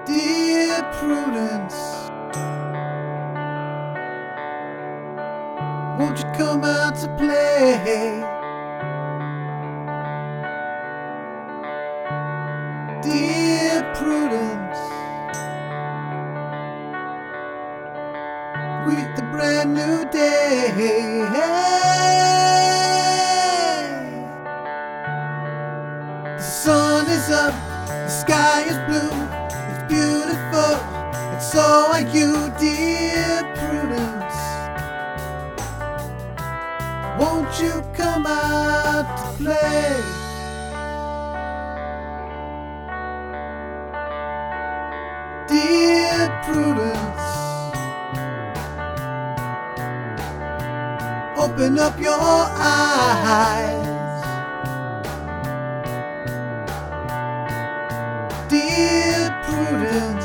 Dear Prudence, won't you come out to play? Dear Prudence, greet the brand new day. The sun is up, the sky is blue, it's beautiful, and so are you, dear Prudence. Won't you come out to play? Dear Prudence, open up your eyes. Dear Prudence,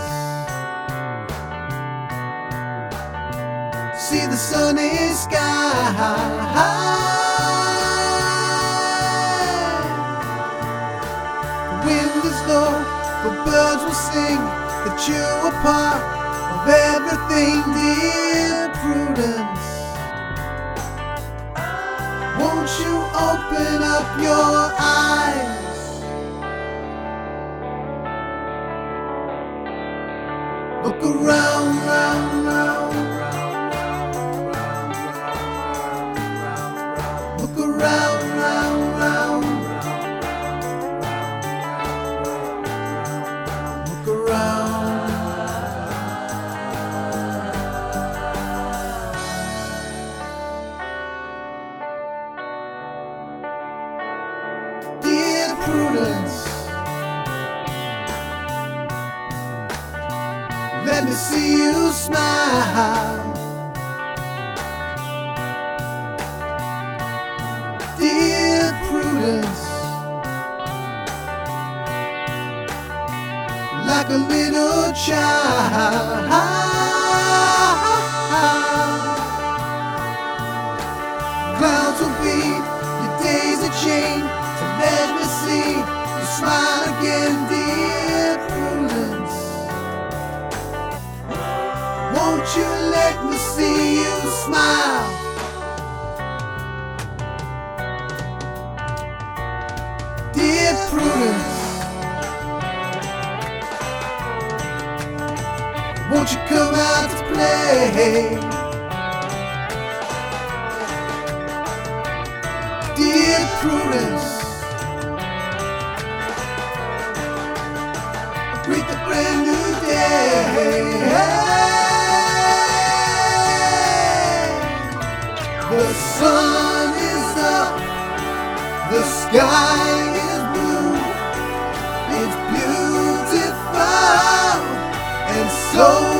see the sunny sky. The wind is low, the birds will sing, that you are part of everything, dear Prudence. Won't you open up your eyes? Look around, round, round. Look around, round, round. Look around. Dear Prudence, let me see you smile. Dear Prudence, like a little child. Clouds will beat, your days are chained, so let me see you smile again, dear Prudence. Won't you let me see you smile? Dear Prudence, won't you come out to play? Dear Prudence, greet the brand new day. The sun is up, the sky is blue, it's beautiful, and so